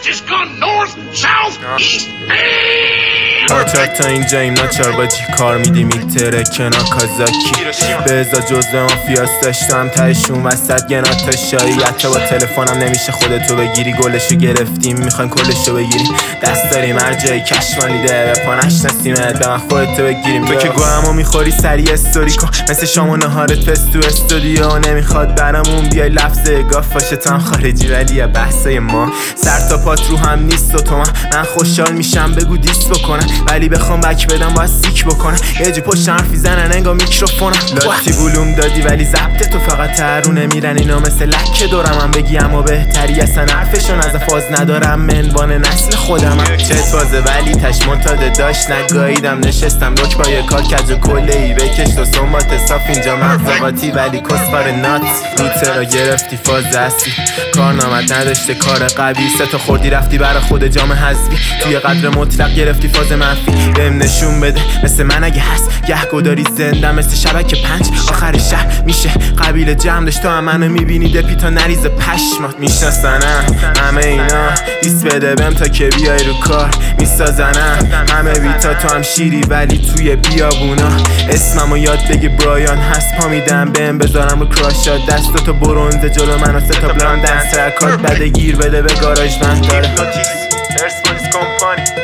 has gone north, south, east, ناچار تا اینجاییم ناچار با چی کار میدی میتره کنا کازاکی به ازا جزء مافیاس داشتم تایشون وسط گنات شایی حتی با تلفنم نمیشه خودتو بگیری گلشو گرفتیم میخوایم کلشو بگیریم دست داریم هر جایی کشمالیده به پا نشناسیمت به من خودتو بگیریم تو که گوهمو میخوری سری استوری کن مثل شام و نهارت فست تو استودیو نمیخواد برامون بیای لفظ گاف باشه تا هم خارجی ولی یا بحثای ما سر تا پات رو هم نیست و تو من خوشحال میشم بگو دیست بکنم ولی بخوام بک بدم باید سیک بکنم یه جی پشت حرفی زنن انگا میکروفونم لاتی بولوم دادی ولی ضبط تو فقط ترونه میرن اینا مثل لکه دورم هم بگی اما بهتری اصلا حرفشون از فاز ندارم منوان نسل خودم چه تازه ولی تش منتاده داشت نگاهیدم نشستم رک با یه کار کج و کله ای بکش تو سنبات صاف اینجا مغزواتی ولی کسفار نات روته را گرفتی فاز هستی کارنامت نداشته کار قوی سه تا خوردی رفتی برا خود جام حذفی توی قدر مطلق گرفتی فاز منفی بهم نشون بده مثل من اگه هست گهگداری زنده مثل شبکه 5 آخر شهر میشه قبیله جمع داشت تو هم منو میبینی دپی تا نریز پشمات میشناسنم همه اینا دیس بده بهم تا که بیای رو کار میسازنم همه بیتا تو هم شیری ولی توی بیابونا اسممو یاد بگی برایان هست پا میدم بهم بذارم رو کراشات دستاتو برونز جلو منو سه تا بلاند دنس رکارد بده گیر بده به گاراژ من داره پرسپولیس کمپانی